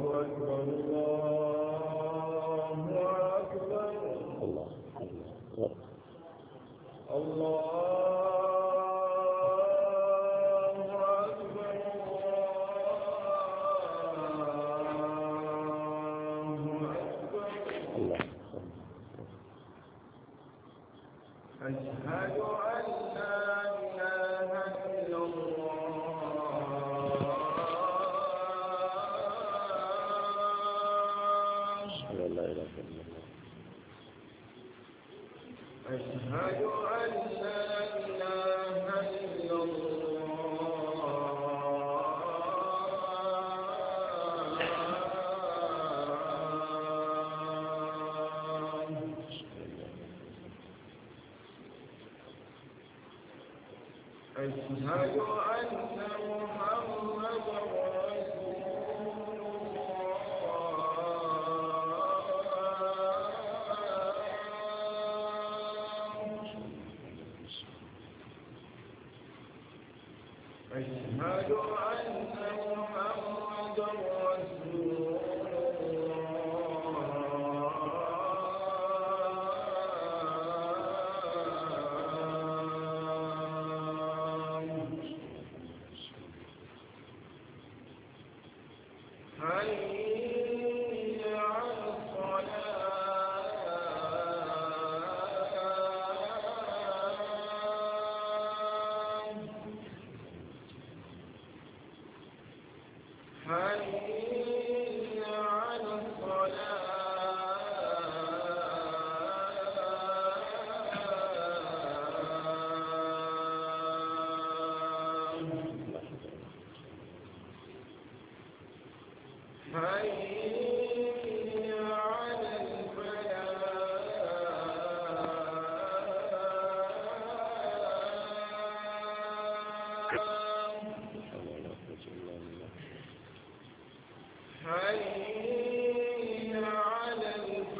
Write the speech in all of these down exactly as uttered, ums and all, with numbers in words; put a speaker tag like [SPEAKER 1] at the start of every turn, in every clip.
[SPEAKER 1] أكبر الله أكبر
[SPEAKER 2] الله أكبر
[SPEAKER 1] الله أشهد أن لا إله إلا الله
[SPEAKER 2] أشهد أن لا إله إلا الله
[SPEAKER 1] أشهد أن لا إله إلا أشهد أن محمدا رسول الله أشهد أن محمدا رسول حي على الصلاة حي على الصلاة حي على الفلاح حي على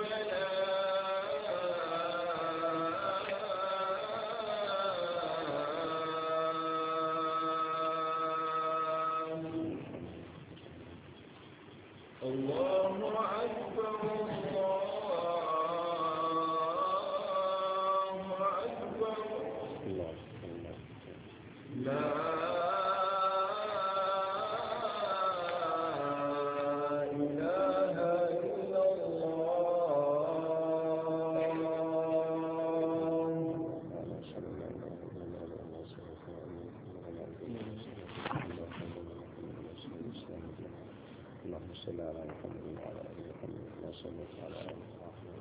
[SPEAKER 1] الفلاح الله أكبر الله أكبر
[SPEAKER 2] الله الله
[SPEAKER 1] لا إله إلا الله
[SPEAKER 2] اللهم صل على محمد وعلى آل محمد كما صليت على آل إبراهيم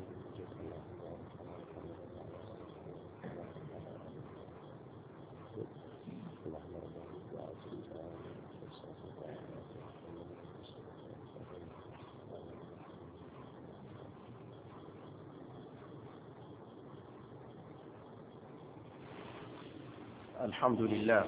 [SPEAKER 2] اللهم ربنا دعوة الإجابة الحمد لله.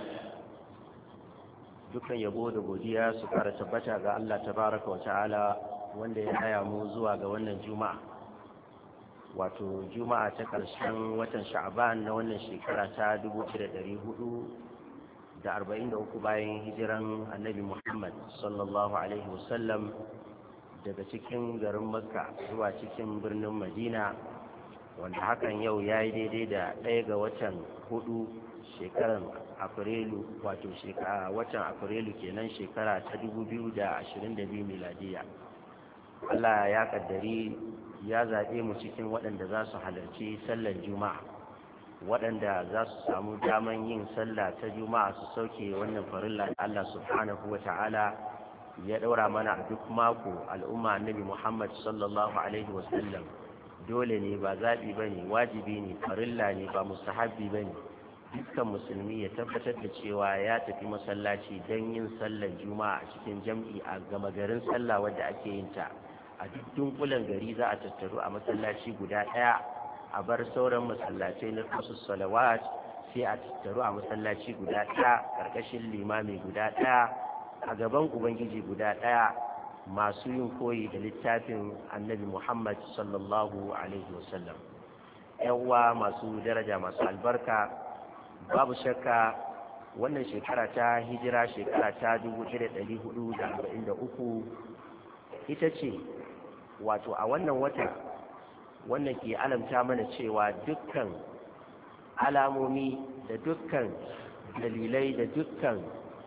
[SPEAKER 2] Dukan yabo da godiya su kara tabbata ga Allah tabaraka wa ta'ala wanda ya haya mu zuwa ga wannan juma'a, wato juma'a ta ƙarshen watan sha'ban na wannan shekara ta dubu ɗaya da ɗari hudu da arba'in da uku bayan hijiran annabi Muhammad sallallahu alaihi wasallam daga cikin garin Makka zuwa cikin birnin Madina, wanda hakan yau ya yi daidai da ɗaya ga watan hudu shekarar afrilu, wato watan afrilu kenan shekara ta dubu biyu da ashirin da biyu miladiya. Allah ya kaddari ya zaɓe mu cikin waɗanda za su halarci sallar juma'a, waɗanda za su samu daman yin sallah ta juma'a su sauke wannan farilla da Allah subhanahu wa ta'ala ya ɗaura mana a duk mako. al'umma annabi Muhammad sallallahu alaihi wasallam dole ne, ba zaɓi ba ne, wajibi ne, farilla ne, ba mustahabbi ba ne. Dukkan musulmi ya tabbatar da cewa ya tafi masallaci don yin sallar juma'a a cikin jam'i a gama garin sallah wadda ake yin ta a duk dunkulen gari. Za a tattaru a masallaci guda ɗaya, a bar sauran masallacai na kusa salawat, sai a tattaru a masallaci guda ɗaya ƙarƙashin limami guda ɗaya a gaban ubangiji guda ɗaya, masu yin koyi da littafin annabi Muhammad sallallahu alaihi wasallam. yan uwa masu daraja, masu albarka, babu shakka wannan shekara ta hijira shekara ta dubu ɗaya da ɗari hudu da arba'in da uku ita ce wato a wannan wata wannan ke alamta mana cewa dukkan alamomi da dukkan dalilai da dukkan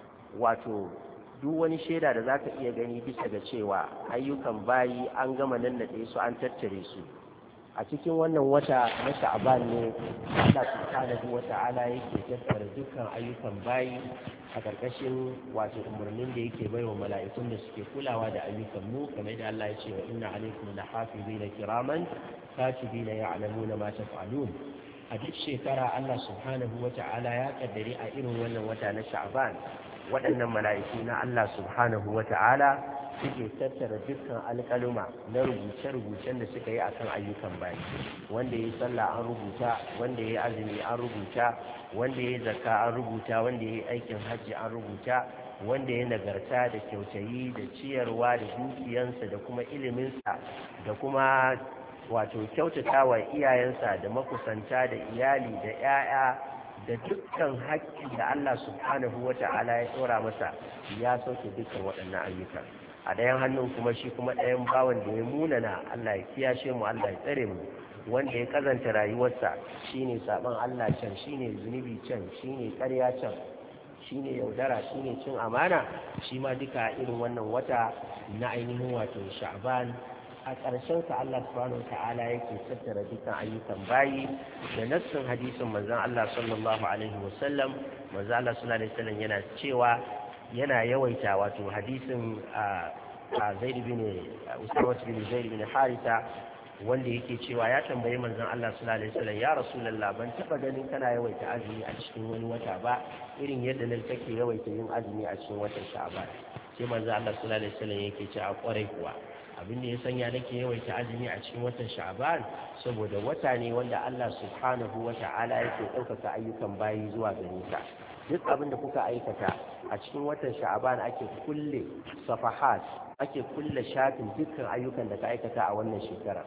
[SPEAKER 2] wato duk wani shaida da za ka iya gani bisa ga cewa ayyukan bayi an gama nannaɗe su an tattare su a cikin wannan wata na sha'aban ne Allah subhanahu wa ta'ala yake tattara dukkan ayyukan bayi a ƙarƙashin wato umarnin da yake baiwa mala'ikun da suke kulawa da ayyukan mu kamar da Allah ya ce wa inna alaikum lahafizina kiraman katibina ya'lamuna ma taf'alun a duk shekara Allah subhanahu wa ta'ala ya kaddare a irin wannan wata na sha'aban waɗannan mala'iku na Allah subhanahu wa ta'ala suke tattara dukkan alƙaluma na rubuce-rubucen da suka yi a kan ayyukan bayi wanda ya yi sallah an rubuta wanda ya yi azumi an rubuta wanda ya yi zakka an rubuta wanda ya yi aikin hajji an rubuta wanda ya nagarta da kyautayi da ciyarwa da dukiyansa da kuma iliminsa da kuma wato kyautata wa iyayensa da makusanta da iyali da 'ya'ya da dukkan haƙƙin da Allah subhanahu wa ta'ala ya tsora masa ya sauke dukkan waɗannan ayyuka a ɗayan hannun kuma shi kuma ɗayan bawan da ya munana Allah ya kiyashe mu Allah ya tsare mu wanda ya kazanta rayuwarsa shine saban Allah can shine zunubi can shine ƙarya can shine yaudara shine cin amana shi ma duka irin wannan wata na ainihin wato Sha'ban a ƙarshen sa Allah subhanahu ta'ala yake tattara dukkan ayyukan bayi da nassin hadisin manzon Allah sallallahu alaihi wasallam manzon Allah sallallahu alaihi wasallam yana cewa yana yawaita wato hadisin a Zaid bin Usama bin Zaid bin Haritha wanda yake cewa ya tambayi manzon Allah sallallahu alaihi wasallam ya rasulullah ban taba ganin kana yawaita azumi a cikin wani wata ba irin yadda nan kake yawaita yin azumi a cikin watan Sha'ban sai manzon Allah sallallahu alaihi wasallam yake cewa kwarai kuwa abin da ya sanya nake yawaita azumi a cikin watan Sha'ban saboda wata ne wanda Allah subhanahu wa ta'ala yake ɗaukaka ayyukan bayi zuwa gare sa duk abin da kuka aikata a cikin watan Sha'ban ake kulle safahat ake kulle shafin dukkan ayyukan da ka aikata a wannan shekara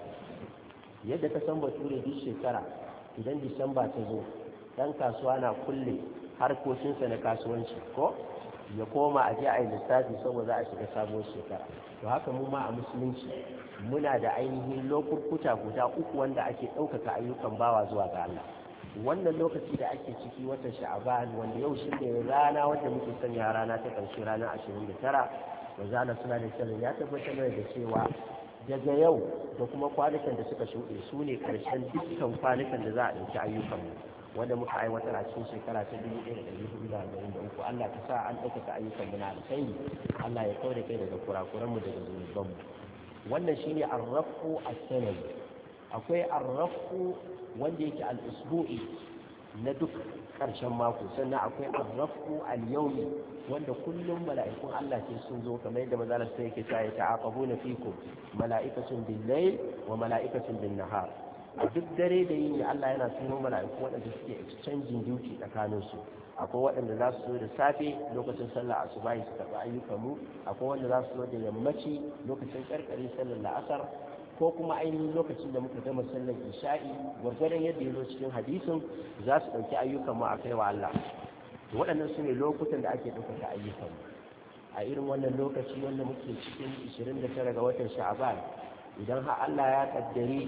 [SPEAKER 2] yadda ka san bature duk shekara idan Disamba ta zo dan kasuwa na kulle harkokinsa na kasuwanci ko ya koma a je a yi lissafi saboda a shiga sabuwar shekara to haka mu ma a musulunci muna da ainihin lokuta guda uku wanda ake ɗaukaka ayyukan bawa zuwa ga Allah wannan lokaci da ake ciki watan Sha'ban wanda yau shi ne rana wanda muke sanya rana ta ƙarshe ranar ashirin da tara manzo Allah sallallahu alaihi wasallam ya tabbatar da cewa daga yau da kuma kwanukan da suka shuɗe su ne ƙarshen dukkan kwanukan da za a ɗauki ayyukan mu wanda muka aiwatar a cikin shekara ta dubu ɗaya da ɗari hudu da arba'in da uku Allah ka sa an ɗaukaka ayyukan mu na alkhairi Allah ya kauda kai daga kurakuran mu daga zunuban mu wannan shine arrafu as-sanawi akwai arrafu wanda yake al-usbu'i na duk ƙarshen mako sannan akwai arrafu al-yawmi wanda kullum mala'ikun Allah ke sun zo kamar yadda manzo sai yake cewa ta'aqabuna fikum mala'ikatun bil-layl wa mala'ikatun bin-nahar a duk dare da yini Allah yana tuno mala'iku waɗanda suke exchanging duty tsakaninsu akwai waɗanda za su zo da safe lokacin sallah asubahi su karɓi ayyukan mu akwai wanda za su zo da yammaci lokacin karkare sallar la'asar ko kuma ainihin lokacin da muka gama sallar isha'i gwargwadon yadda ya zo cikin hadisin za su ɗauki ayyukan mu a kai wa Allah waɗannan su ne lokutan da ake ɗaukaka ayyukan mu a irin wannan lokaci wanda muke cikin ishirin da tara ga watan sha'aban idan har Allah ya kaddare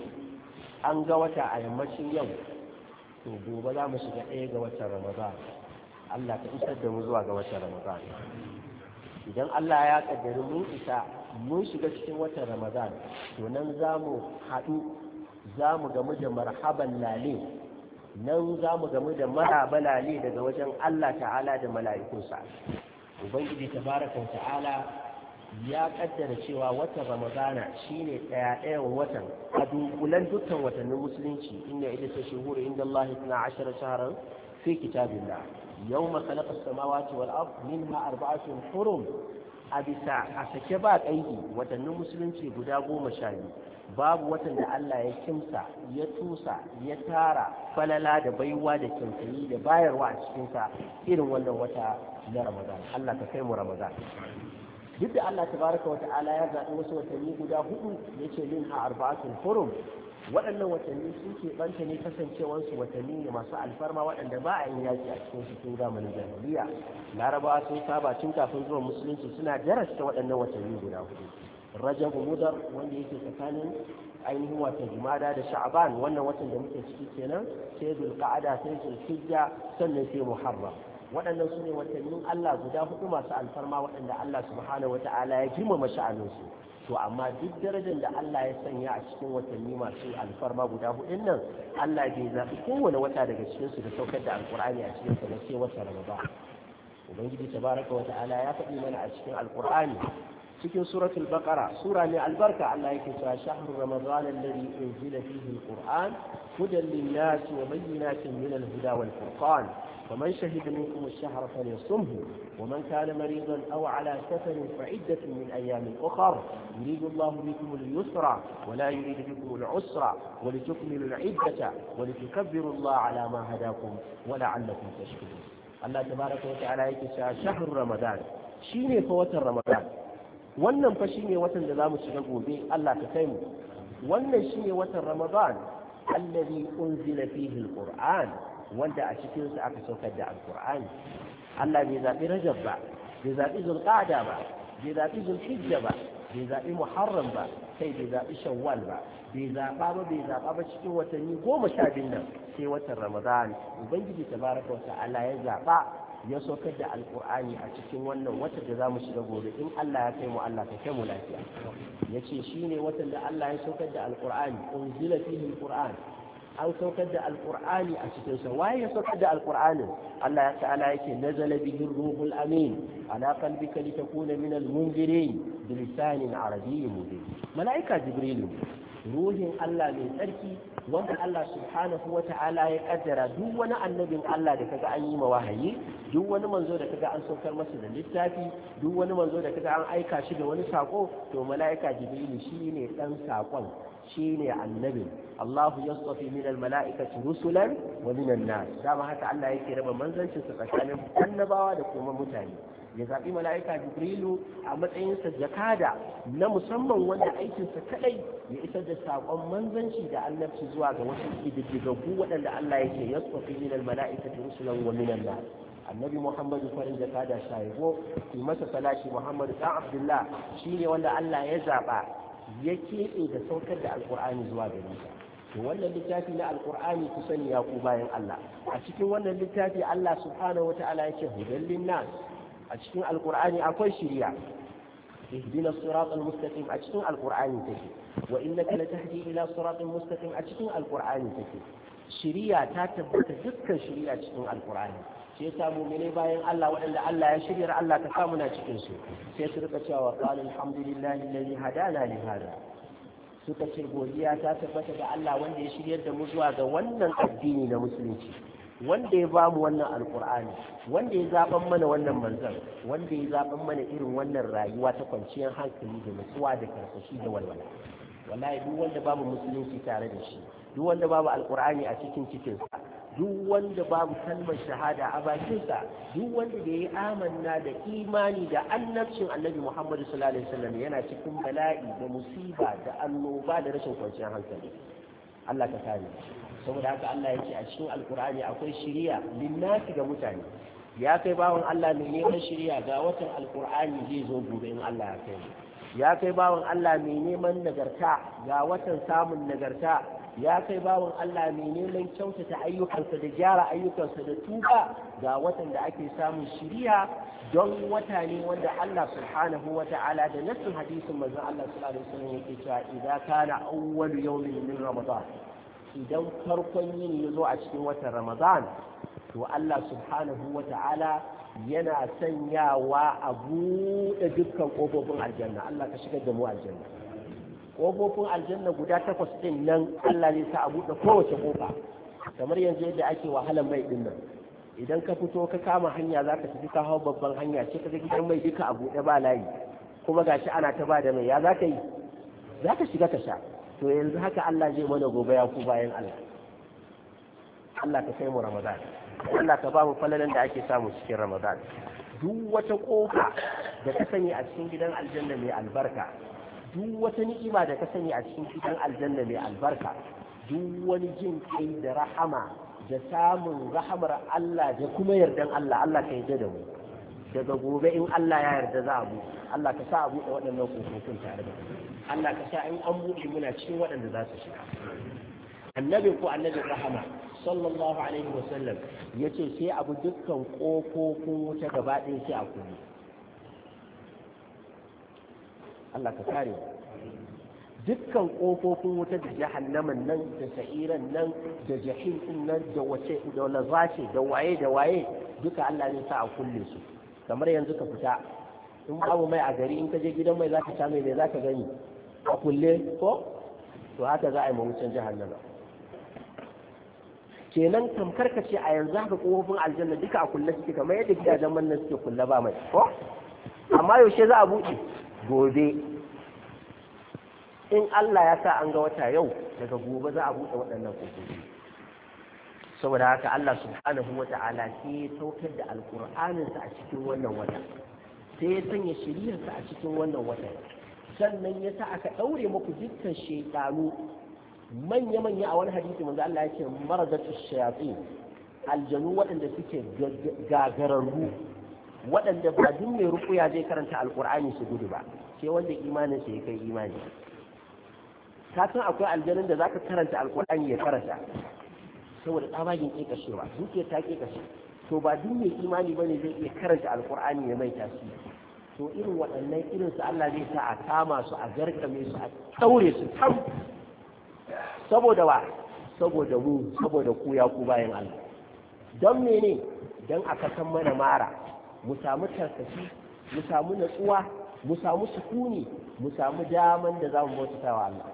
[SPEAKER 2] an ga wata a yammacin yau to gobe za mu shiga ɗaya ga watan ramadan Allah ka isar da mu zuwa ga watan ramadan idan Allah ya kaddari mun isa mun shiga cikin watan ramadan to nan za mu haɗu za mu gamu da marhaban lale nan za mu gamu da maraba lale daga wajen Allah ta'ala da mala'ikunsa ubangiji tabaraka ta'ala ya kaddara cewa watan ramadana shine daya ɗayan watan a dunkulan dukkan watannin musulunci inda ita ta shuhuru inda Allah na ashara shaharar fi kitabillah yawma khalaqa as-samawati wal ard minha arba'atun hurum a bisa a sake ba kaidi watannin musulunci guda goma sha biyu babu watan da Allah ya kimsa ya tusa ya tara falala da baiwa da kyautayi da bayarwa a cikinsa irin wannan wata na ramadan Allah ka kai mu ramadan duk da Allah tabaraka wa ta'ala ya zaɓi wasu watanni guda hudu ya ce min ha arba'atul hurum waɗannan watanni sun keɓanta ne kasancewarsu watanni ne masu alfarma waɗanda ba a yin yaƙi a cikin cikin zamanin jahiliya larabawa sun saba tun kafin zuwa musulunci suna darasta waɗannan watanni guda hudu rajab mudar wanda yake tsakanin ainihin watan jumada da sha'ban wannan watan da muke ciki kenan sai zulqa'ada sai zulhijja sannan sai muharram waɗannan su ne watannin Allah guda hudu masu alfarma waɗanda Allah subhanahu wata'ala ya girmama sha'aninsu to amma duk darajar da Allah ya sanya a cikin watanni masu alfarma guda hudun nan Allah bai zaɓi kowane wata daga cikinsu da saukar da alkur'ani a cikin sa sai wata ramadan ubangiji tabaraka wata'ala ya faɗi mana a cikin alkur'ani cikin suratul baqara sura ne albarka Allah yake cewa shahru ramadan alladhi unzila fihi alquran hudan lin-nas wa bayyinatin min al-huda wal-furqan فمن شهد منكم الشهر فليصمه ومن كان مريضا أو على سفر فعدة من أيام أخر يريد الله بكم اليسر ولا يريد بكم العسر ولتكملوا العدة ولتكبروا الله على ما هداكم ولعلكم تشكرون الله تبارك وتعالى يكسى شهر رمضان شيني فوت رمضان wannan fa shine watan da zamu shiga gobe Allah ka kai mu wannan shine watan Ramadan alladhi unzila fihi alquran wanda a cikinsu aka saukar da alkur'ani Allah bai zaɓi rajab ba bai zaɓi zulqa'da ba bai zaɓi zulhijja ba bai zaɓi muharram ba kai bai zaɓi shawwal ba bai zaɓa ba bai zaɓa ba cikin watanni goma sha biyu nan sai watan ramadan ubangiji tabaraka wa ta'ala ya zaɓa ya saukar da alkur'ani a cikin wannan watan da za mu shiga gobe in Allah ya kai mu Allah ka kai mu lafiya ya ce shi ne watan da Allah ya saukar da alkur'ani unzila fihi alkur'an an saukar da alkur'ani a cikinsa waye ya saukar da alkur'anin Allah ya ta'ala yake nazala bihi ruhul amin ala qalbika litakuna min almunzirin bilisanin arabiyyin mubin malaika jibril ruhin Allah mai tsarki wanda Allah subhanahu wa ta'ala ya kaddara duk wani annabin Allah da kaga an yi ma wahayi duk wani manzo da kaga an saukar masa da littafi duk wani manzo da kaga an aika shi da wani sako to malaika jibril shine dan sakon shine annabin Allahu yastafi min almala'ikati rusulan wa min an-nas dama haka Allah yake raba manzancin sa tsakanin annabawa da kuma mutane ya zabi mala'ika Jibrilu a matsayin sa jakada na musamman wanda aikin sa kadai ya isar da sakon manzanci da annabci zuwa ga wasu kididdigaggu waɗanda Allah yake yastafi min almala'ikati rusulan wa min an-nas annabi Muhammadu farin jakada shaibo ki masa salati Muhammadu dan Abdullah shine wanda Allah ya zaba ya keɓe da saukar da alkur'ani zuwa gare sa to wannan littafi na alkur'ani ku sani ya ku bayan Allah a cikin wannan littafi Allah subhanahu wataala yake hudan linnas a cikin alkur'ani akwai shiriya ihdina siratal mustaqim a cikin alkur'ani take wa innaka latahdi ila siratal mustaqim a cikin alkur'ani take shiriya ta tabbata dukkan shiriya cikin alkur'ani sai ya samu mene bayan Allah waɗanda Allah ya shirya Allah ka samu na cikin su sai su rika cewa qala alhamdulillahi alladhi hadana li hada suka ce godiya ta tabbata ga Allah wanda ya shiryar da mu zuwa ga wannan addini na musulunci wanda ya bamu wannan alqur'ani wanda ya zaban mana wannan manzon wanda ya zaban mana irin wannan rayuwa ta kwanciyar hankali da nutsuwa da karsashi da walwala wallahi duk wanda babu musulunci tare da shi duk wanda babu alqur'ani a cikin cikinsa duk wanda babu kalmar shahada a bakinsa duk wanda da ya amanna da imani da annabcin annabi Muhammadu sallallahu alaihi wasallam yana cikin bala'i da musiba da annoba da rashin kwanciyar hankali Allah ka kare saboda haka Allah yake a cikin alkur'ani akwai shiriya linnasi ga mutane ya kai bawon Allah mai neman shiriya ga watan alkur'ani zai zo gobe in Allah ya kai ya kai bawon Allah mai neman nagarta ga watan samun nagarta ya kai bawan Allah mai neman kyautata ayyukansa da gyara ayyukansa da tuba ga watan da ake samun shiriya don wata ne wanda Allah subhanahu wa ta'ala da nassin hadisin manzon Allah sallallahu alaihi wasallam yake cewa idan kana awwal yawmin min ramadan idan farkon yini yazo a cikin watan ramadan to Allah subhanahu wa ta'ala yana sanyawa a buɗe dukkan ƙofofin aljanna Allah ka shigar da mu aljanna ƙofofin aljanna guda takwas ɗin nan Allah ne sa a buɗe kowace ƙofa kamar yanzu yadda ake wahalar mai ɗin nan idan ka fito ka kama hanya za ka tafi ka hau babban hanya ce ka ga gidan mai duka a buɗe ba layi kuma gashi ana ta ba da mai ya za ka yi za ka shiga ka sha to yanzu haka Allah zai mana gobe ya ku bayan Allah Allah ka kai mu Ramadan Allah ka ba mu falalan da ake samu cikin Ramadan duk wata ƙofa da ka sani a cikin gidan aljanna mai albarka duk wata ni'ima da ka sani a cikin gidan aljanna mai albarka duk wani jin kai da rahama da samun rahamar Allah da kuma yardan Allah Allah ka yarda da mu daga gobe in Allah ya yarda za a buɗe Allah ka sa a buɗe waɗannan kofofin tare da Allah ka sa in an buɗe muna cikin waɗanda za su shiga annabi ko annabi rahama sallallahu alaihi wasallam yace sai abu dukkan kofofin wuta gaba ɗaya sai a kulle Allah ka kare dukkan kofofin wuta da jahannaman nan da sa'iran nan da jahim din nan da wace da lazace da waye da waye duka Allah ne sa a kulle su kamar yanzu ka fita in babu mai a gari in ka je gidan mai zaka sha mai ne zaka gani a kulle ko to haka za a yi mawucin jahannama kenan tamkar ka ce a yanzu haka kofofin aljanna duka a kulle suke kamar yadda gidajen mannan suke kulle ba mai ko amma yaushe za a buɗe gobe in Allah ya sa an ga wata yau daga gobe za a buɗe waɗannan kofofi saboda haka Allah subhanahu wa ta'ala sai ya saukar da alƙur'aninsa a cikin wannan wata sai ya sanya shiriyarsa a cikin wannan wata sannan ya sa aka ɗaure muku dukkan shaytanu manya-manya a wani hadisi manzo Allah ya ce maradatu shayatin aljanu waɗanda suke gagararru waɗanda ba duk mai rukuya zai karanta alƙur'ani su gudu ba sai wanda imanin sa ya kai imani ka san akwai aljanun da zaka karanta alƙur'ani ya karanta saboda tsabagin kekashewa zuciya ta kekashe to ba duk mai imani bane zai iya karanta alƙur'ani ya mai tasiri to irin waɗannan irin su Allah zai sa a kama su a garkame su a taure su tam saboda wa saboda mu saboda ku ya ku bayan Allah don mene don a kasan mana mara mu samu tarkaci mu samu natsuwa mu samu sukuni mu samu daman da za mu bauta wa Allah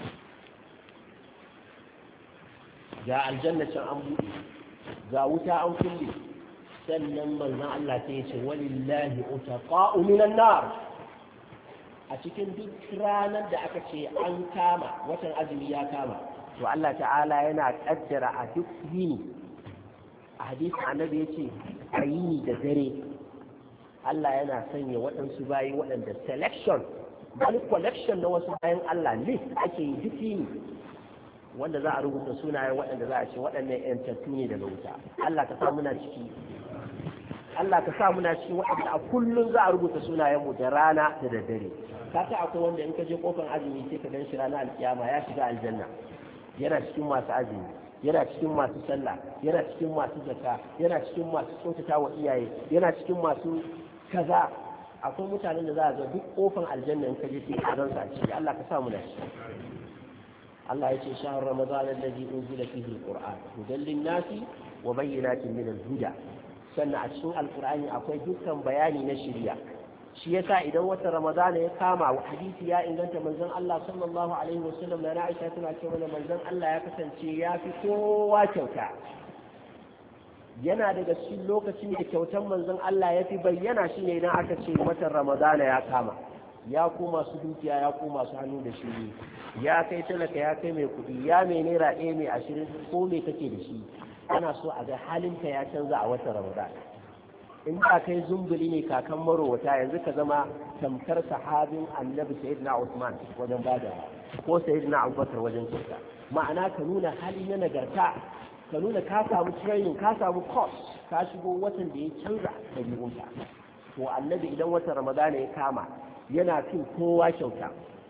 [SPEAKER 2] ga aljanna can an buɗe ga wuta an kulle sannan manzon Allah sai ya ce walillahi utaqa'u minan nar a cikin duk ranar da aka ce an kama watan azumi ya kama to Allah ta'ala yana kaddara a duk yini a hadisi annabi yace a yini da dare Allah yana sanya waɗansu bayi waɗanda selection wani collection na wasu bayan Allah list ake yi duk yini wanda za a rubuta sunayen waɗanda za a ce waɗannan yantattu ne daga wuta Allah ka sa muna ciki Allah ka sa muna cikin waɗanda a kullum za a rubuta sunayenmu da rana da daddare ka ta akwai wanda in ka je kofar azumi sai ka gan shi ranar alkiyama ya shiga aljanna yana cikin masu azumi yana cikin masu sallah yana cikin masu zakka yana cikin masu kyautata wa iyaye yana cikin masu kaza akwai mutanen da za a ga duk kofar aljanna in ka je sai ka gansa a ciki Allah ka sa muna ciki Allah ya ce shahar ramadan alladhi unzila fihi alquran hudan lin-nasi wa bayyinatin min al-huda sannan a cikin alkur'ani akwai dukkan bayani na shari'a shi yasa idan wata ramadana ya kama hadisi ya inganta manzon Allah sallallahu alaihi wasallam na Aisha tana cewa manzon Allah ya kasance ya fi kowa kyauta yana daga cikin lokacin da kyautan manzon Allah ya fi bayyana shine idan aka ce watan ramadana ya kama ya ku masu dukiya ya ku masu hannu da shi ya kai talaka ya kai mai kuɗi ya mai naira ɗaya mai ashirin ko mai kake da shi ana so a ga halinka ya canza a watan ramadan in ba kai zumbuli ne kakan marowata yanzu ka zama tamkar sahabin annabi sayyidina Usman wajen bada ko sayyidina Abubakar wajen kyauta ma'ana ka nuna hali na nagarta ka nuna ka samu training ka samu course ka shigo watan da ya canza ɗabi'unka to annabi idan watan ramadan ya kama yana fin kowa kyauta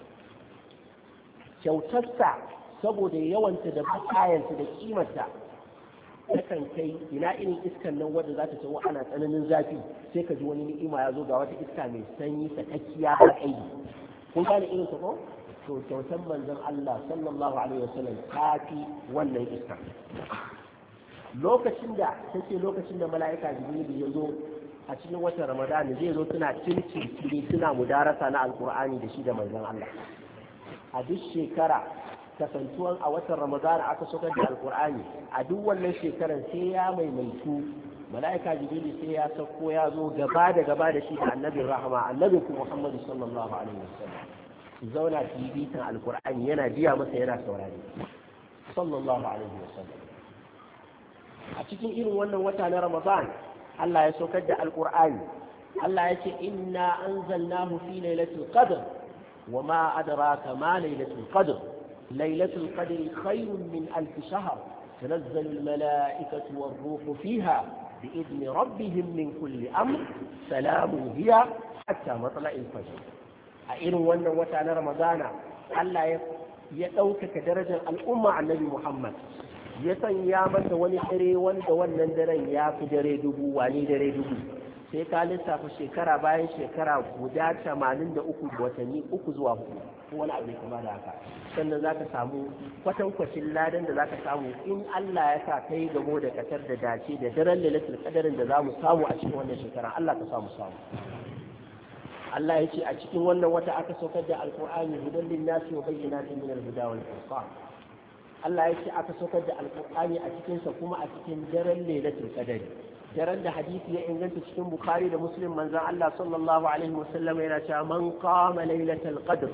[SPEAKER 2] kyautarsa saboda yawanta da bakayanta da kimarta takan kai ina irin iskan nan wadda za ta tawo ana tsananin zafi sai ka ji wani ni'ima ya zo ga wata iska mai sanyi sakakkiya a kai kun gane irin ta ko to kyautar manzon Allah sallallahu alaihi wasallam ta fi wannan iska lokacin da take lokacin da mala'ika jibril ya zo a cikin watan ramadan zai zo suna cincin suna mudarasa na alqur'ani da shi da manzon Allah a duk shekara kasantuwan a watan ramadan aka saukar da alkur'ani a duk wannan shekarar sai ya maimaitu mala'ika jibril sai ya sauko ya zo gaba da gaba da shi da annabin rahama annabin ku muhammadu sallallahu alaihi wasallam su zauna su yi bitan alkur'ani yana biya masa yana saurari sallallahu alaihi wasallam a cikin irin wannan wata na ramadan Allah ya saukar da alkur'ani Allah ya ce inna anzalnahu fi lailatul qadr wa ma adraka ma lailatul qadr ليلة القدر خير من ألف شهر تنزل الملائكة والروح فيها
[SPEAKER 3] بإذن ربهم من كل أمر سلام هي حتى مطلع الفجر أئن ون وتعالى رمضان ألا يدوكك درجة الأمة عن النبي محمد يسن يا من وني دري ون ون درن يا في دري دبو واني دري دبو sai ka lissafa shekara bayan shekara guda tamanin da uku da watanni uku zuwa hudu ko wani abu kama da haka sannan za ka samu kwatankwacin ladan da za ka samu in Allah ya sa kai gamo da katar da dace da daren lailatul qadarin da za mu samu a cikin wannan shekara Allah ka samu samu Allah ya ce a cikin wannan wata aka saukar da alqur'ani hudan lin-nasi wa bayyinatin min al-huda wal furqan Allah ya ce aka saukar da alqur'ani a cikin sa kuma a cikin daren lailatul qadari daren da hadisi ya inganta cikin bukhari da muslim manzan Allah sallallahu alaihi wasallam yana cewa man qama lailatul qadr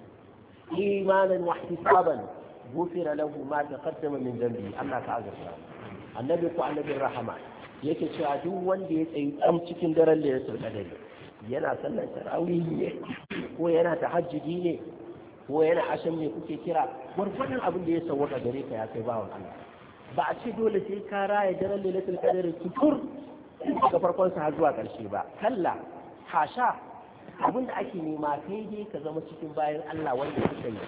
[SPEAKER 3] imanan wa ihtisaban ghufira lahu ma taqaddama min dhanbi Allah ka azurta annabi ko annabin rahama yake cewa duk wanda ya tsayi tsam cikin daren lailatul qadr yana sallar tarawih ne ko yana tahajjudi ne ko yana asham ne kuke kira gurfadin abin da ya sawwaka gare ka ya kai bawon Allah ba a ce dole sai ka raya daren lailatul qadr tutur daga farkon sa har zuwa karshe ba kalla hasha abin da ake nema kai dai ka zama cikin bayan Allah wanda suka yi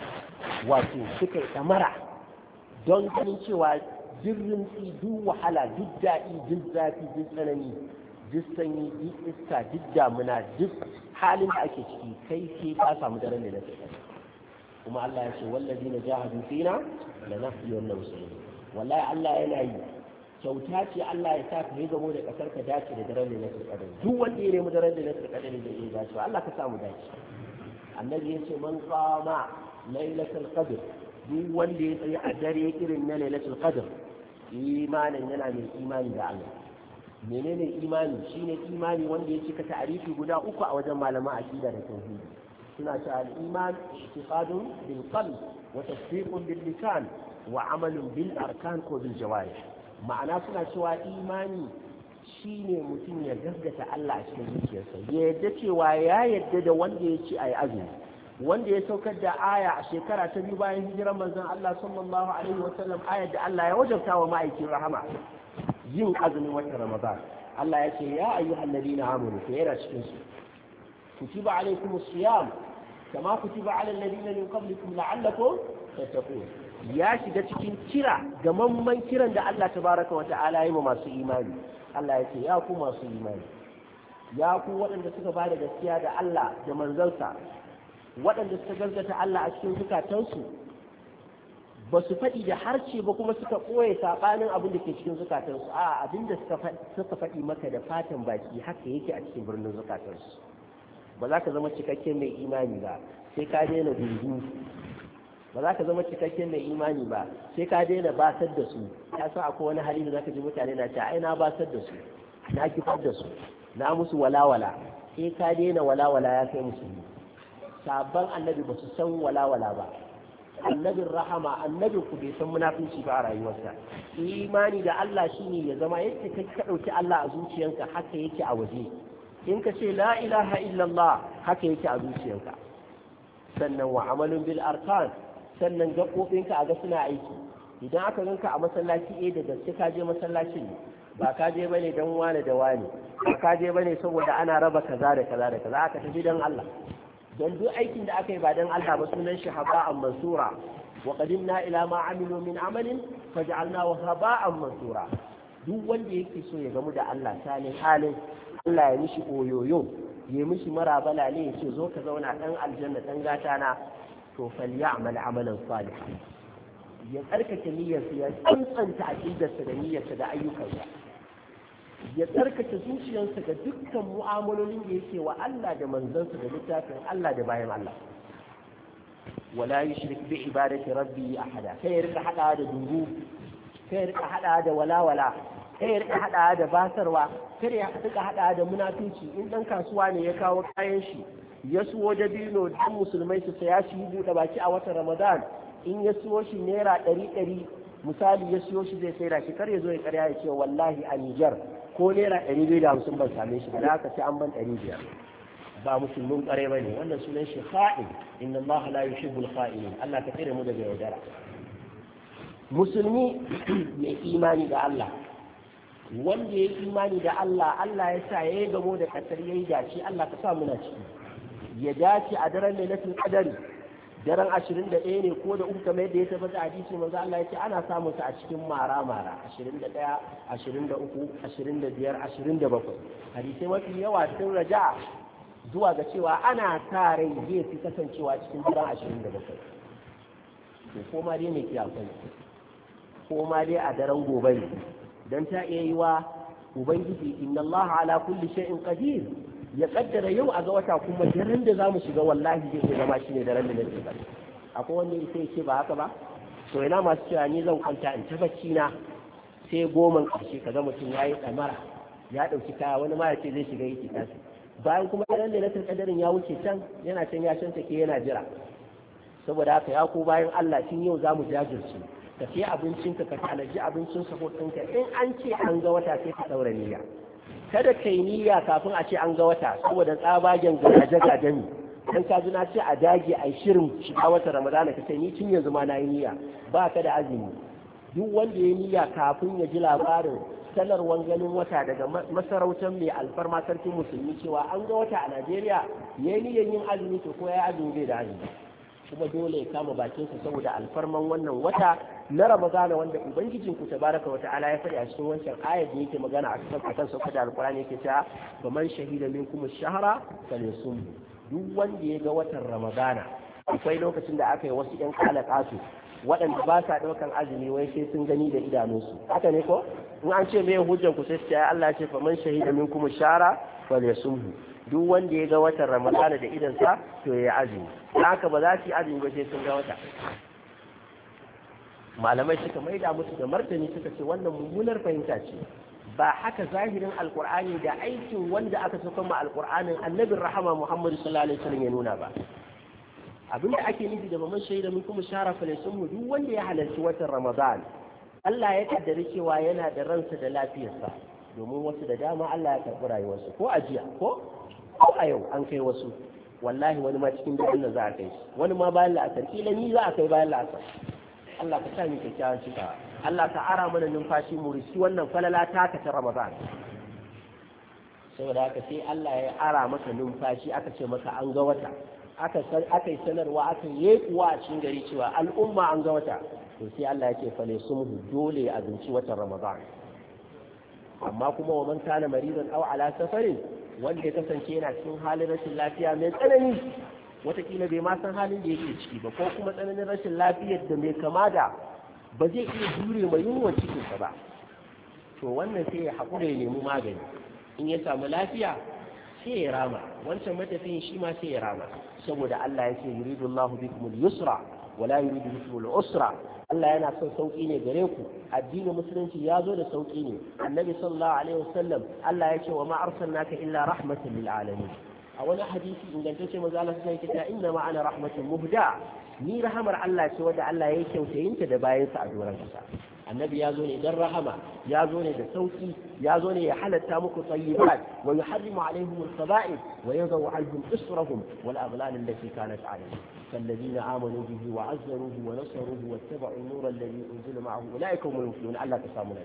[SPEAKER 3] wato suka yi damara don ganin cewa jirrin duk wahala duk daɗi duk zafi duk tsanani duk sanyi duk iska duk damuna duk halin da ake ciki kai sai ka samu daren lailatul qadr kuma Allah ya ce wallazina jahadu fina lanahdiyannahum sabila wallahi Allah yana yi kyauta ce Allah ya sa ka yi gamo da kasar ka dace da daren da nake kadari duk wanda ya nemi daren da nake kadari da ya dace Allah ka samu dace annabi ya ce man qama lailatul qadr duk wanda ya tsaye a dare irin na lailatul qadr imanin yana mai imani da Allah menene imani shine imani wanda ya cika ta'arifi guda uku a wajen malaman aqida da tauhidi suna cewa al-iman i'tiqadun bil qalb wa tasdiqun bil lisan wa amalin bil arkan ko bil jawarih ma'ana suna cewa imani shine mutum ya gaskata Allah a cikin zuciyarsa ya yadda cewa ya yadda da wanda ya ci ayi azumi wanda ya saukar da aya a shekara ta biyu bayan hijirar manzon Allah sallallahu alaihi wa sallam ayar da Allah ya wajabta wa ma'aikin rahama yin azumin watan Ramadan Allah ya ce ya ayyuhal ladina amanu ko yana cikin su kutiba alaikumus siyam kama kutiba alal ladina min qablikum la'allakum tattaqun ya shiga cikin kira ga mamman kiran da Allah tabaraka wa ta'ala yi ma masu imani Allah ya ce ya ku masu imani ya ku waɗanda suka ba da gaskiya da Allah da manzansa waɗanda suka gaskata Allah a cikin zukatansu ba su faɗi da harce ba kuma suka ɓoye saɓanin abin da ke cikin zukatansu a abin da suka faɗi maka da fatan baki haka yake a cikin birnin zukatansu ba za ka zama cikakken mai imani ba sai ka daina dungu ba za ka zama cikakken mai imani ba sai ka daina basar da su ya san akwai wani hali da za ka ji mutane na ce ai na basar da su na kifar da su na musu walawala sai ka daina walawala ya kai musulmi sabon annabi ba su san walawala ba annabin rahama annabin ku bai san munafunci ba a rayuwarsa imani da Allah shine ya zama yadda kai ka dauki Allah a zuciyanka haka yake a waje in ka ce la ilaha illallah haka yake a zuciyanka sannan wa amalun bil arkan sannan gaɓoɓinka a ga suna aiki idan aka ganka a masallaci eh da gaske ka je masallacin ne ba ka je bane dan wane da wane ba ka je bane saboda ana raba kaza da kaza da kaza aka tafi dan Allah don duk aikin da aka yi ba dan Allah ba sunan shi haba'an mansura wa qadimna ila ma amilu min amalin faj'alnahu haba'an mansura duk wanda yake so ya gamu da Allah salin halin Allah ya mishi oyoyo ya mishi marabala ne ya ce zo ka zauna dan aljanna dan gata na to falyamal amalan salihan ya tsarkake niyyarsa ya tsantsanta aqidarsa da niyyarsa da ayyukansa ya tsarkake zuciyarsa ga dukkan mu'amalolin da yake wa Allah da manzansa da littafin Allah da bayan Allah wala yushrik bi ibadati rabbi ahada kai ya rika hada da dungu kai ya rika hada da walawala kai ya rika hada da basarwa kai ya rika hada da munafici in dan kasuwa ne ya kawo kayan shi ya suwo dabino dan musulmai su saya shi buɗe baki a watan Ramadan in ya siyo shi naira ɗari ɗari misali ya siyo shi zai saida shi kar ya zo ya karya ya ce wallahi a Nijar ko naira ɗari biyu da hamsin ban same shi ba da haka sai an ban ɗari biyar ba musulmin ƙwarai ba ne wannan sunan shi kha'in inna Allah la yuhibbul kha'inin Allah ka tsare mu daga yaudara musulmi mai imani da Allah wanda ya imani da Allah Allah ya sa ya gamo da kasar yayi dace Allah ka sa muna ciki ya dace a daren lailatul qadari daren ashirin da ɗaya ne ko da uku kamar yadda ya tabbata hadisi manzo Allah ya ce ana samun sa a cikin mara mara ashirin da ɗaya ashirin da uku ashirin da biyar ashirin da bakwai hadisai mafi yawa sun raja zuwa ga cewa ana sa rai zai fi kasancewa cikin daren ashirin da bakwai to ko ma dai mai kiyafai ko ma dai a daren gobe ne dan ta iya yi wa ubangiji inna Allah ala kulli shay'in qadir ya kaddara yau a ga wata kuma daren da zamu shiga wallahi zai zama shine daren da nake bari akwai wanda yake ce ba haka ba to ina masu cewa ni zan kwanta in ta bacci na sai goman karshe kaga mutum yayi damara ya dauki kaya wani ma ya ce zai shiga yake tashi bayan kuma daren da nake kadarin ya wuce can yana can ya shanta ke yana jira saboda haka ya ko bayan Allah tun yau zamu jajirce ka sai abincinka ka tanaji abincin sahur ɗinka in an ce an ga wata sai ka daura niyya kada kai niyya kafin a ce an ga wata saboda tsabagen garaje gajami dan ka ji na ce a dage a shirin shiga wata ramadana ka sai ni tun yanzu ma na yi niyya ba ka da azumi duk wanda ya niyya kafin ya ji labarin sanarwar ganin wata daga masarautar mai alfarma sarkin musulmi cewa an ga wata a Najeriya ya yi niyyar yin azumi to ko ya azumi bai da azumi kuma dole ya kama bakinsa saboda alfarman wannan wata na Ramadana wanda ubangijin ku tabaraka wa ta'ala ya faɗi a cikin wancan ayat da yake magana a cikin akan sauka da alqur'ani yake cewa faman shahida minkum ash-shahra falyasum duk wanda ya ga watan Ramadana akwai lokacin da aka yi wasu ƴan kalakatu waɗanda ba sa ɗaukan azumi wai sai sun gani da idanunsu haka ne ko in an ce me hujjan ku sai ya Allah ya ce faman shahida minkum ash-shahra falyasum duk wanda ya ga watan Ramadana da idansa to ya azumi haka ba za su yi azumi ba sai sun ga wata malamai suka maida musu da martani suka ce wannan mummunar fahimta ce ba haka zahirin alkur'ani da aikin wanda aka sauka ma alkur'anin annabin rahama muhammadu sallallahu alaihi wasallam ya nuna ba abin da ake nufi da maman shaida mun kuma shara falaisun duk wanda ya halarci watan ramadan Allah ya kaddari cewa yana da ransa da lafiyarsa domin wasu da dama Allah ya karɓi rayuwarsu ko a jiya ko ko a yau an kai wasu wallahi wani ma cikin dukkan da za a kai wani ma bayan la'asar kila ni za a kai bayan la'asar Allah ka sa mu kyakkyawan cikawa Allah ka ara mana numfashi mu rishi wannan falala taka ta Ramadan saboda haka sai Allah ya ara maka numfashi aka ce maka an ga wata aka aka yi sanarwa aka yi kuwa a cikin gari cewa al'umma an ga wata to sai Allah ya ce fale sumhu dole a binci watan Ramadan amma kuma wa man kana maridan aw ala safarin wanda ya kasance yana cikin halin rashin lafiya mai tsanani watakila bai ma san halin da yake ciki ba ko kuma tsananin rashin lafiyar da mai kama da ba zai iya jure mai yunwar cikinsa ba to wannan sai ya haƙura ya nemi magani in ya samu lafiya sai ya rama wancan matafiyin shi ma sai ya rama saboda Allah ya ce yuridu Allahu bikum al-yusra wa la yuridu bikum al-usra Allah yana son sauki ne gare ku addinin musulunci ya zo da sauki ne annabi sallallahu alaihi wasallam Allah ya ce wa ma arsalnaka illa rahmatan lil alamin a wani hadisi ingantacce maza Allah sai yake ta inna ma ana rahmatun muhda ni rahamar Allah ce wanda Allah ya kyautayinta da bayansa a doron kasa annabi ya zo ne dan rahama ya zo ne da sauki ya zo ne ya halatta muku tayyibat wa yuharrimu alaihim al-khaba'ith wa yadhu anhum israhum wal aghlal allati kanat alayhim فالذين آمنوا به وعزروه ونصروه واتبعوا النور الذي أنزل معه أولئك هم المفلحون الله تسامنا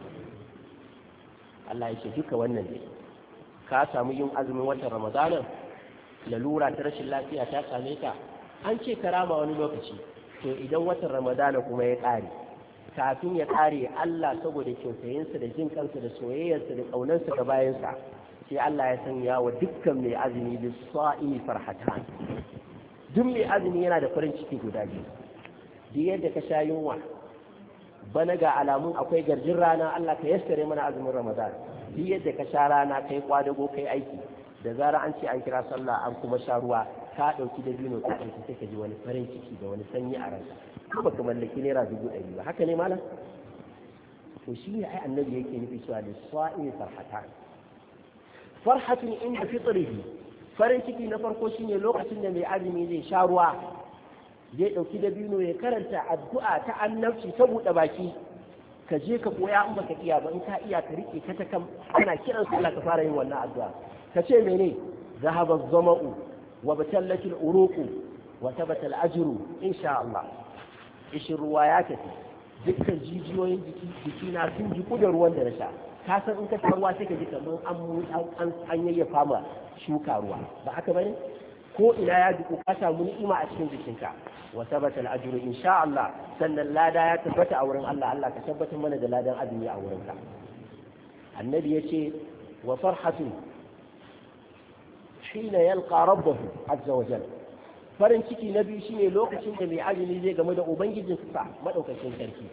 [SPEAKER 3] الله يشفيك والنبي ka samu yin azumin watan ramadanin lalura ta rashin lafiya ta same ka an ce karama wani lokaci to idan watan ramadana kuma ya ƙare kafin ya ƙare Allah saboda kyautayinsa da jin kansa da soyayyarsa da ƙaunarsa ga bayansa sai Allah ya sanya wa dukkan mai azumi bis sa'i farhatan duk mai azumi yana da farin ciki guda biyu duk yadda ka sha yunwa bana ga alamun akwai garjin rana Allah ka yassare mana azumin ramadan duk yadda ka sha rana kai kwadago kai aiki da zara an ce an kira sallah an kuma sha ruwa ka dauki da bino ka dauki sai ka ji wani farin ciki da wani sanyi a ranka ko baka mallaki naira dubu ɗari ba haka ne malam to shi ne ai annabi yake nufi cewa da sa'i farhatan farhatun inda fitrihi farin ciki na farko shine lokacin da mai azumi zai sha ruwa zai dauki da bino ya karanta addu'a ta annabci ta buɗe baki ka je ka koya in baka iya ba in ka iya ka rike ka ta kan ana kiran sallah ka fara yin wannan addu'a ka ce mene zahaba zama'u wa batallatil uruqu wa tabata al-ajru insha Allah ishin ruwa ya tafi dukkan jijiyoyin jiki jiki na sun jiku da ruwan da na sha ka san in ka sha ruwa sai ka ji kamar an an yayyafa ma shuka ruwa ba aka bane ko ina ya duku ka samu ni'ima a cikin jikinka wa sabata al-ajru insha Allah sannan lada ya tabbata a wurin Allah Allah ka tabbatar mana da ladan azumi a wurinka annabi yace wa farhatu hina yalqa rabbahu azza wa jalla farin ciki na biyu shine lokacin da mai azumi zai game da ubangijinsa madaukakin sarki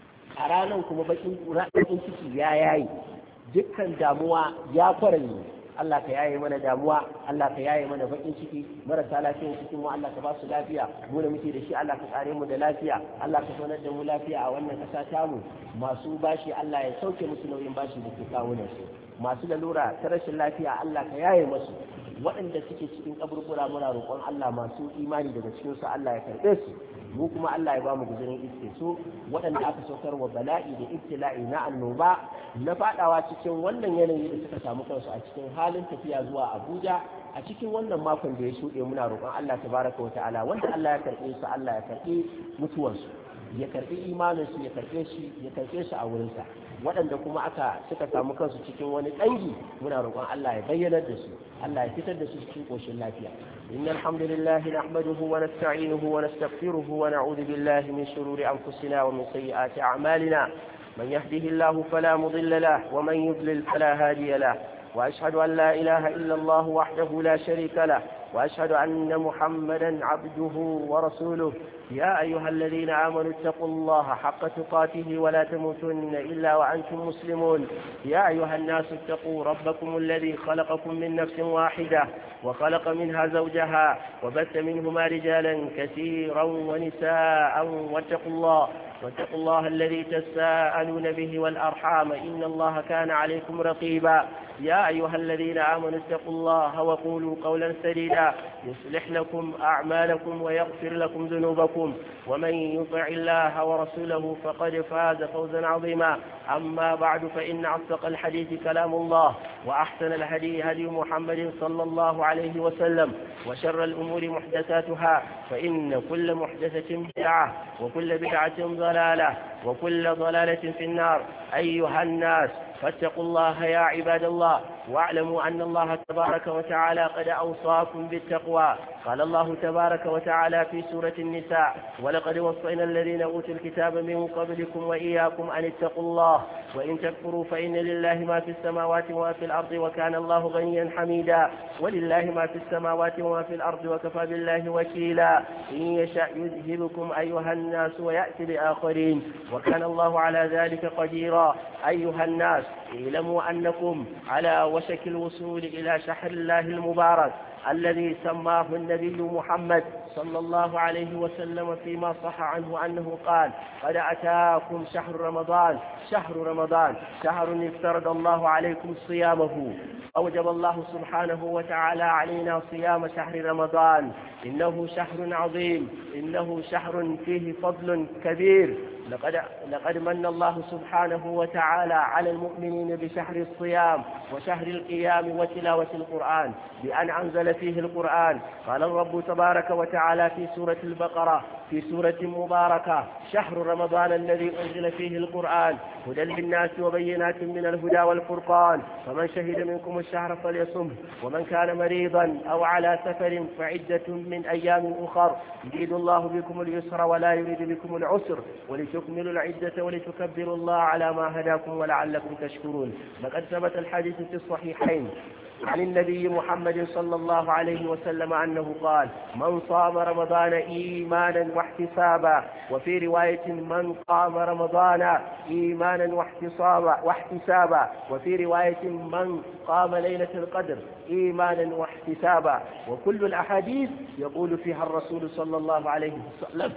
[SPEAKER 3] a ranar kuma bakin bakin ciki ya yayi dukkan damuwa ya kwaranye Allah ka yaye mana damuwa Allah ka yaye mana bakin ciki marasa lafiya cikin mu Allah ka ba su lafiya mu da muke da shi Allah ka tsare mu da lafiya Allah ka sanar da mu lafiya a wannan kasa tamu masu bashi Allah ya sauke musu nauyin bashi da ke kawo su masu lalura ta rashin lafiya Allah ka yaye musu waɗanda suke cikin kaburbura muna roƙon Allah masu imani daga cikin su Allah ya karɓe su mu kuma Allah ya ba mu guzurin iske su waɗanda aka saukar wa bala'i da ibtila'i na annoba na fadawa cikin wannan yanayi da suka samu kansu a cikin halin tafiya zuwa Abuja a cikin wannan makon da ya shuɗe muna roƙon Allah tabaraka wa ta'ala wanda Allah ya karɓe su Allah ya karɓe mutuwarsu ya karɓi imaninsu ya karɓe shi ya karɓe su a wurinsa waɗanda kuma aka suka samu kansu cikin wani ɗangi muna roƙon Allah ya bayyanar da su Allah ya fitar da su cikin ƙoshin lafiya innal hamdalillahi nahmaduhu wa nasta'inuhu wa nastaghfiruhu wa na'udhu billahi min shururi anfusina wa min sayyiati a'malina man yahdihillahu fala mudilla lahu wa man yudlil fala hadiya lahu wa ashhadu an la ilaha illa Allah wahdahu la sharika lahu وأشهد أن محمدا عبده ورسوله يا أيها الذين آمنوا اتقوا الله حق تقاته ولا تموتن إلا وأنتم مسلمون يا أيها الناس اتقوا ربكم الذي خلقكم من نفس واحدة وخلق منها زوجها وبث منهما رجالا كثيرا ونساء واتقوا الله واتقوا الله الذي تساءلون به والأرحام إن الله كان عليكم رقيبا يا أيها الذين آمنوا اتقوا الله وقولوا قولا سديدا يصلح لكم أعمالكم ويغفر لكم ذنوبكم ومن يطع الله ورسوله فقد فاز فوزا عظيما أما بعد فإن أصدق الحديث كلام الله وأحسن الهدي هدي محمد صلى الله عليه وسلم وشر الأمور محدثاتها فإن كل محدثة بدعة وكل بدعة ضلالة وكل ضلالة في النار أيها الناس فاتقوا الله يا عباد الله واعلموا أن الله تبارك وتعالى قد أوصاكم بالتقوى قال الله تبارك وتعالى في سورة النساء ولقد وصينا الذين أوتوا الكتاب من قبلكم وإياكم أن اتقوا الله وإن تكفروا فإن لله ما في السماوات وما في الأرض وكان الله غنيا حميدا ولله ما في السماوات وما في الأرض وكفى بالله وكيلا إن يشاء يذهبكم أيها الناس ويأتي بآخرين وكان الله على ذلك قديرا أيها الناس اعلموا أنكم على وشك الوصول إلى شهر الله المبارك الذي سماه النبي محمد صلى الله عليه وسلم فيما صح عنه أنه قال قد أتاكم شهر رمضان شهر رمضان شهر افترض الله عليكم صيامه أوجب الله سبحانه وتعالى علينا صيام شهر رمضان إنه شهر عظيم إنه شهر فيه فضل كبير لقد, لقد من الله سبحانه وتعالى على المؤمنين بشهر الصيام وشهر القيام وتلاوة القرآن بأن أنزل فيه القرآن قال الرب تبارك وتعالى في سورة البقرة في سورة مباركة شهر رمضان الذي أنزل فيه القرآن هدى للناس وبينات من الهدى والفرقان فمن شهد منكم الشهر فليصمه ومن كان مريضا أو على سفر فعدة من أيام أخر يريد الله بكم اليسر ولا يريد بكم العسر ولتكملوا العدة ولتكبروا الله على ما هداكم ولعلكم تشكرون لقد ثبت الحديث في الصحيحين عن النبي محمد صلى الله عليه وسلم أنه قال من صام رمضان إيمانا واحتسابا وفي رواية من قام رمضان إيمانا واحتسابا واحتسابا وفي رواية من قام ليلة القدر إيمانا واحتسابا وكل الأحاديث يقول فيها الرسول صلى الله عليه وسلم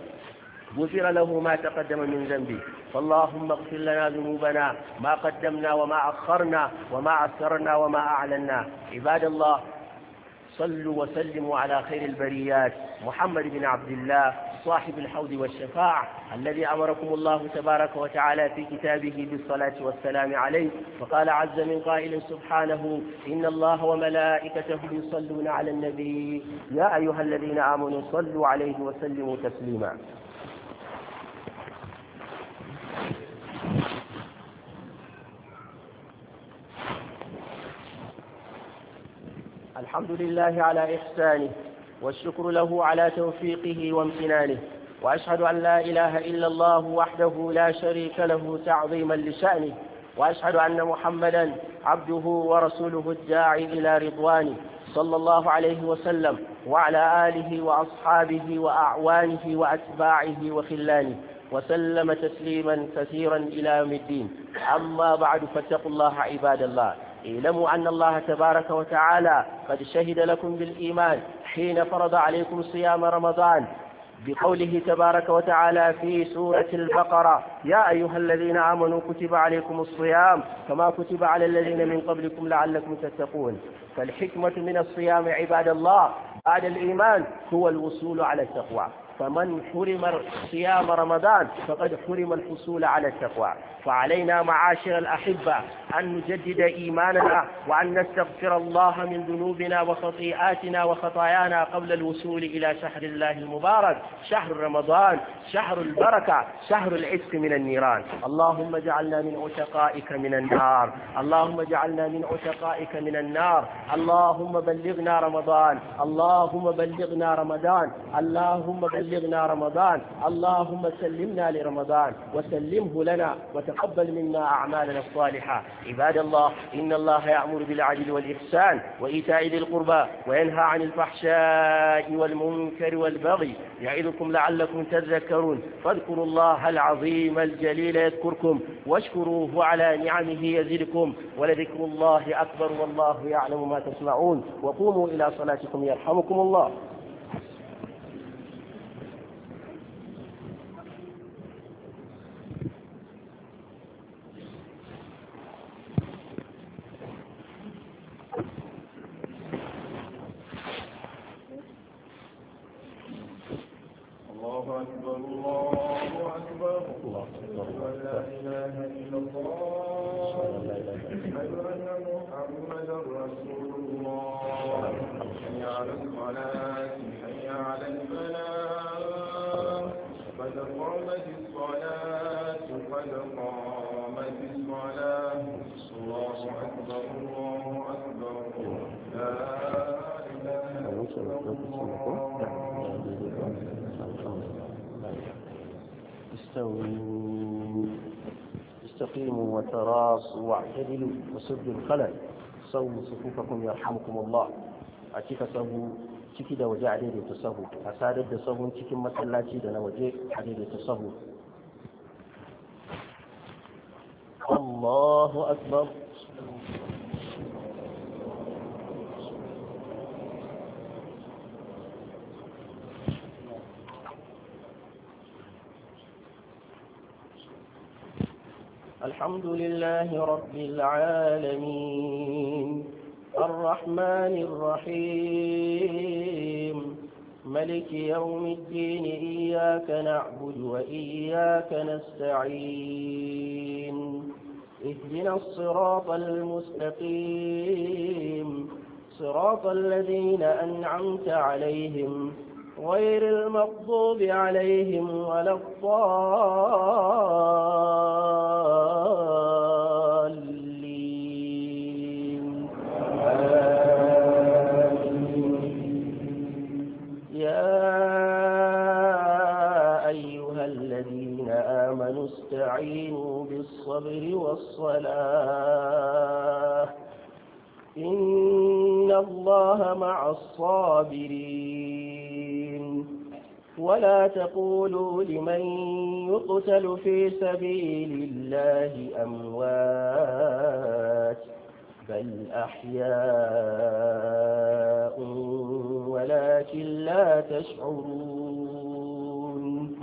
[SPEAKER 3] غفر له ما تقدم من ذنبه فاللهم اغفر لنا ذنوبنا ما قدمنا وما أخرنا وما أسررنا وما أعلنا عباد الله صلوا وسلموا على خير البريات محمد بن عبد الله صاحب الحوض والشفاعة الذي أمركم الله تبارك وتعالى في كتابه بالصلاة والسلام عليه فقال عز من قائل سبحانه إن الله وملائكته يصلون على النبي يا أيها الذين آمنوا صلوا عليه وسلموا تسليما الحمد لله على إحسانه، والشكر له على توفيقه وامتنانه، وأشهد أن لا إله إلا الله وحده لا شريك له تعظيما لشأنه، وأشهد أن محمدا عبده ورسوله الداعي إلى رضوانه صلى الله عليه وسلم وعلى آله وأصحابه وأعوانه وأتباعه وخلانه وسلم تسليما كثيرا إلى يوم الدين. أما بعد، فاتقوا الله عباد الله. اعلموا أن الله تبارك وتعالى قد شهد لكم بالإيمان حين فرض عليكم صيام رمضان بقوله تبارك وتعالى في سورة البقرة: يا أيها الذين آمنوا كتب عليكم الصيام كما كتب على الذين من قبلكم لعلكم تتقون. فالحكمة من الصيام عباد الله بعد الإيمان هو الوصول على التقوى، فمن حرم صيام رمضان فقد حرم الحصول على التقوى. فعلينا معاشر الأحبة أن نجدد إيماننا وأن نستغفر الله من ذنوبنا وخطيئاتنا وخطايانا قبل الوصول إلى شهر الله المبارك، شهر رمضان، شهر البركة، شهر العتق من النيران. اللهم اجعلنا من عتقائك من النار، اللهم اجعلنا من عتقائك من النار. اللهم بلغنا رمضان، اللهم بلغنا رمضان، اللهم بلغنا رمضان، اللهم سلمنا لرمضان وسلمه لنا وتقبل منا أعمالنا الصالحة. عباد الله، إن الله يأمر بالعدل والإحسان وإيتاء ذي القربى وينهى عن الفحشاء والمنكر والبغي يعظكم لعلكم تذكرون. فاذكروا الله العظيم الجليل يذكركم واشكروه على نعمه يزدكم، ولذكر الله أكبر والله يعلم ما تصنعون. وقوموا إلى صلاتكم يرحمكم الله.
[SPEAKER 1] الله أكبر الله أكبر لا إله إلا الله أشهد أن محمدا رسول الله. حي على الصلاة حي على الفلاح قد قامت الصلاة قد قامت الصلاة. الله أكبر الله أكبر لا إله إلا الله.
[SPEAKER 3] استووا استقيموا وتراصوا واعتدلوا وسدوا الخلل. سووا صفوفكم يرحمكم الله. a cika sahu ciki da waje a daidaita sahu, a sadar da sahun cikin masallaci da na waje a daidaita sahu. Allahu akbar. الحمد لله رب العالمين الرحمن الرحيم ملك يوم الدين إياك نعبد وإياك نستعين اهدنا الصراط المستقيم صراط الذين أنعمت عليهم غير المغضوب عليهم ولا الضالين. يا أيها الذين آمنوا استعينوا بالصبر والصلاة إن الله مع الصابرين. ولا تقولوا لمن يقتل في سبيل الله أموات بل أحياء ولكن لا تشعرون.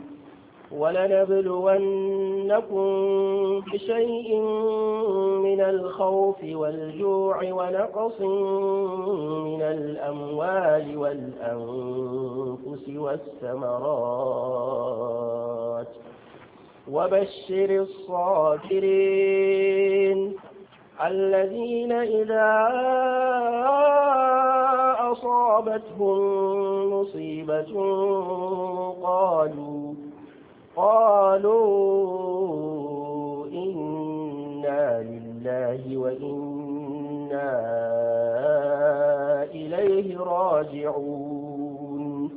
[SPEAKER 3] ولنبلونكم بشيء من الخوف والجوع ونقص من الأموال والأنفس والثمرات وبشر الصابرين الذين إذا أصابتهم مصيبة قالوا قالوا إنا لله وإنا إليه راجعون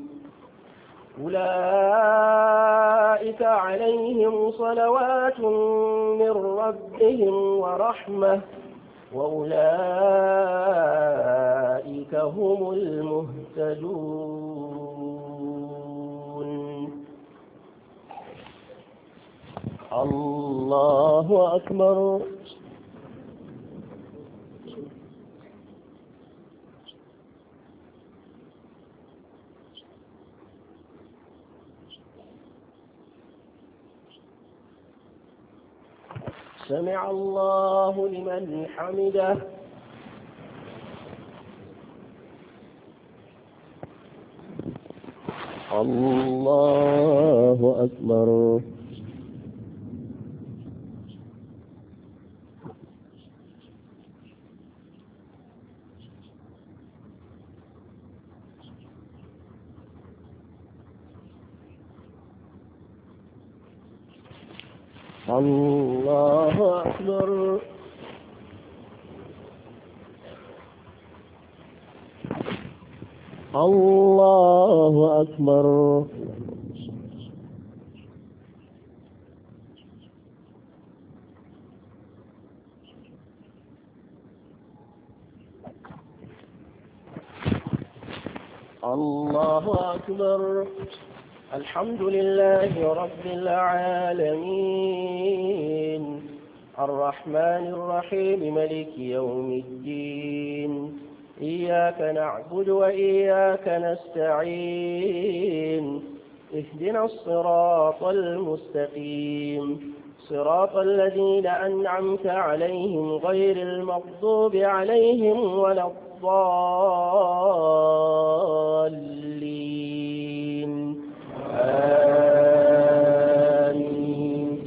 [SPEAKER 3] أولئك عليهم صلوات من ربهم ورحمة وأولئك هم المهتدون. الله أكبر. سمع الله لمن حمده. الله أكبر. الله أكبر. الله أكبر. الله أكبر. الحمد لله رب العالمين الرحمن الرحيم ملك يوم الدين إياك نعبد وإياك نستعين اهدنا الصراط المستقيم صراط الذين أنعمت عليهم غير المغضوب عليهم ولا الضالين آمين.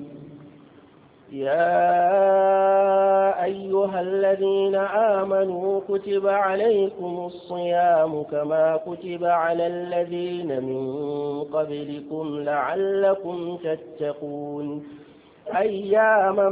[SPEAKER 3] يا أيها الذين آمنوا كتب عليكم الصيام كما كتب على الذين من قبلكم لعلكم تتقون أياما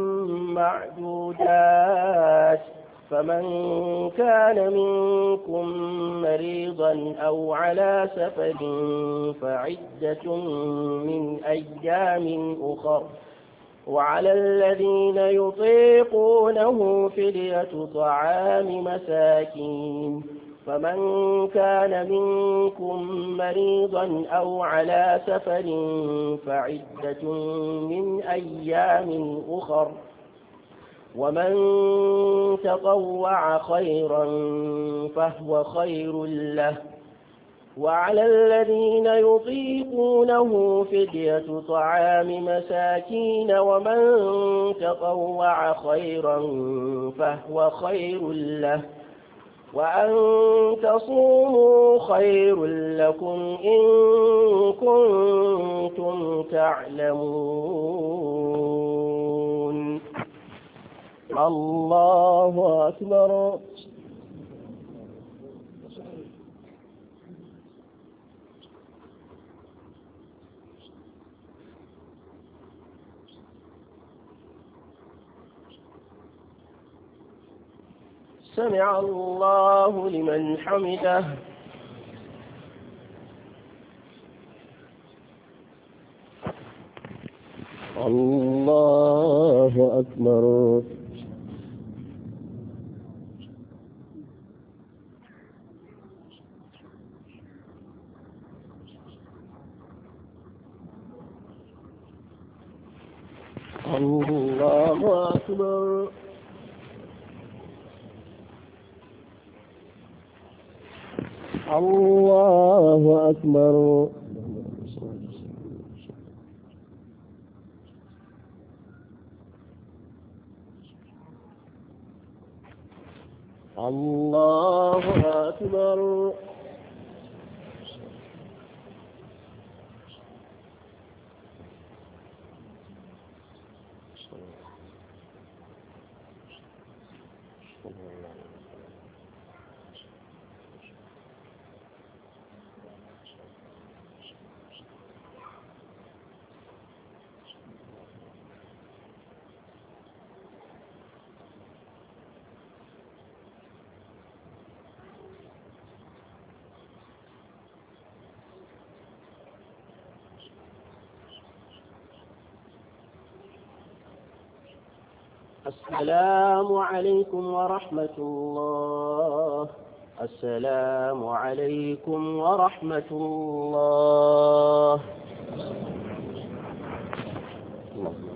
[SPEAKER 3] معدودات فمن كان منكم مريضا أو على سفر فعدة من أيام أخر وعلى الذين يطيقونه فدية طعام مساكين فمن كان منكم مريضا أو على سفر فعدة من أيام أخر ومن تطوع خيرا فهو خير له وعلى الذين يطيقونه فدية طعام مساكين ومن تطوع خيرا فهو خير له وأن تصوموا خير لكم إن كنتم تعلمون. الله أكبر. سمع الله لمن حمده. الله أكبر. الله أكبر. الله أكبر. الله أكبر. السلام عليكم ورحمة الله. السلام عليكم ورحمة الله.